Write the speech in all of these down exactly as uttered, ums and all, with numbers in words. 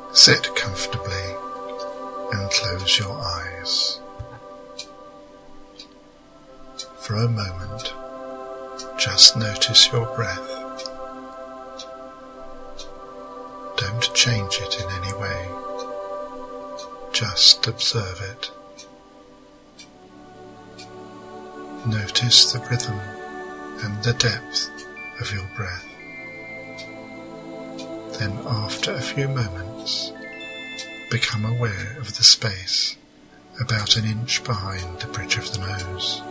Sit comfortably and close your eyes. For a moment, just notice your breath. Don't change it in any way. Just observe it. Notice the rhythm and the depth of your breath. Then after a few moments, become aware of the space about an inch behind the bridge of the nose.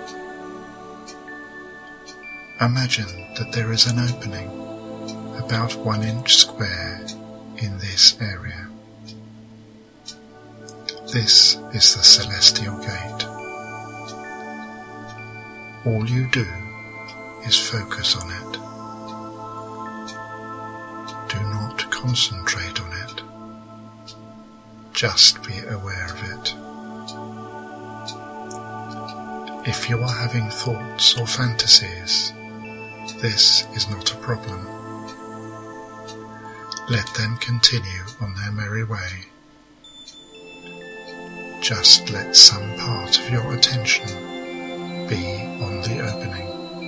Imagine that there is an opening about one inch square in this area. This is the celestial gate. All you do is focus on it. Do not concentrate on it. Just be aware of it. If you are having thoughts or fantasies, this is not a problem. Let them continue on their merry way. Just let some part of your attention be on the opening.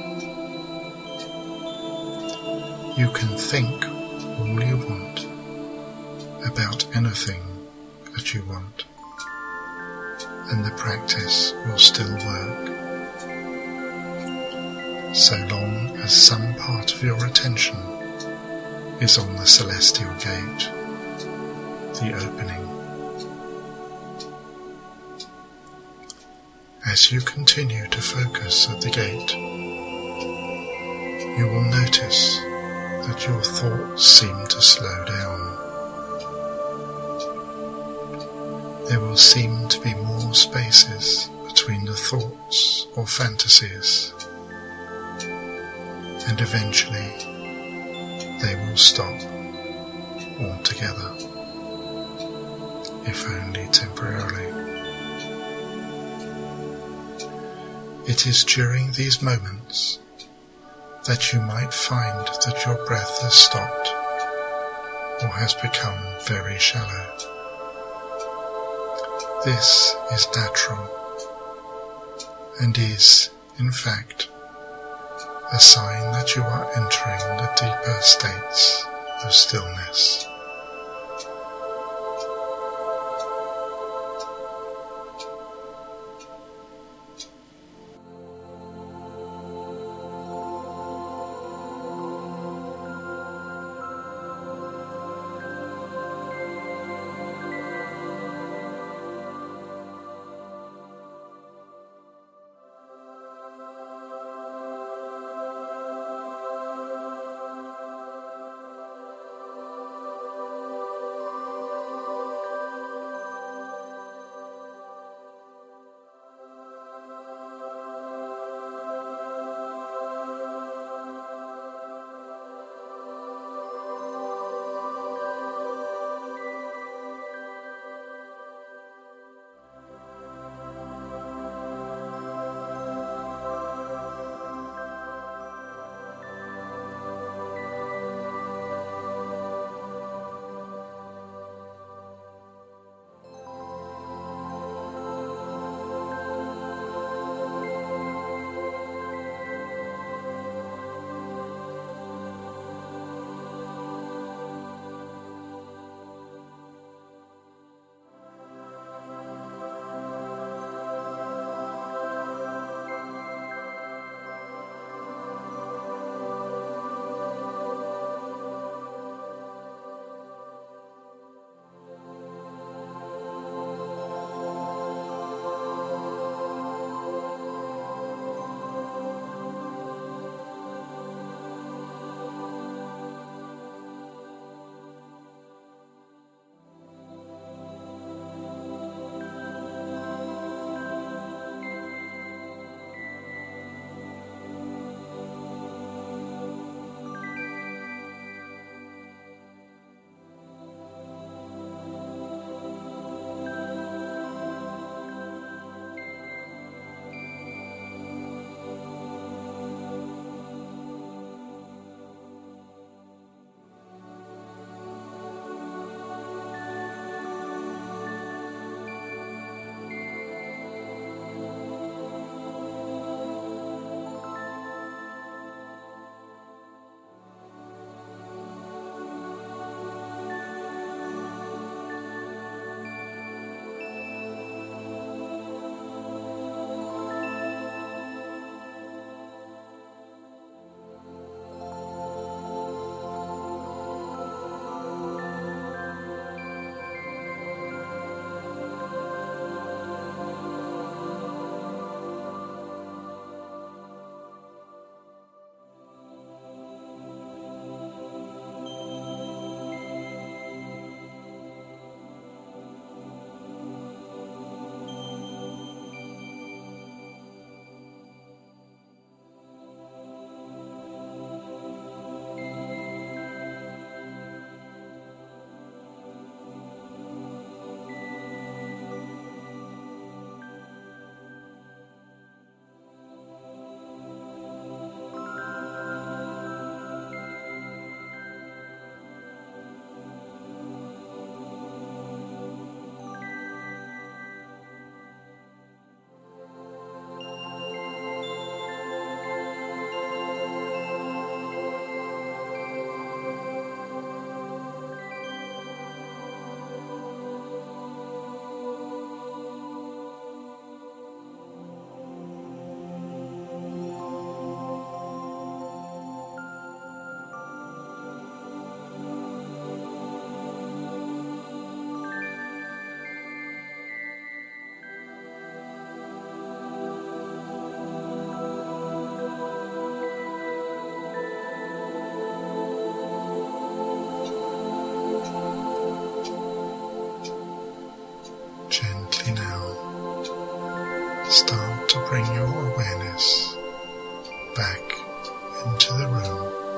You can think all you want about anything that you want, and the practice will still work, so long as some part of your attention is on the celestial gate, the opening. As you continue to focus at the gate, you will notice that your thoughts seem to slow down. There will seem to be more spaces between the thoughts or fantasies, and eventually they will stop altogether, if only temporarily. It is during these moments that you might find that your breath has stopped or has become very shallow. This is natural and is, in fact, a sign that you are entering the deeper states of stillness. focus back into the room.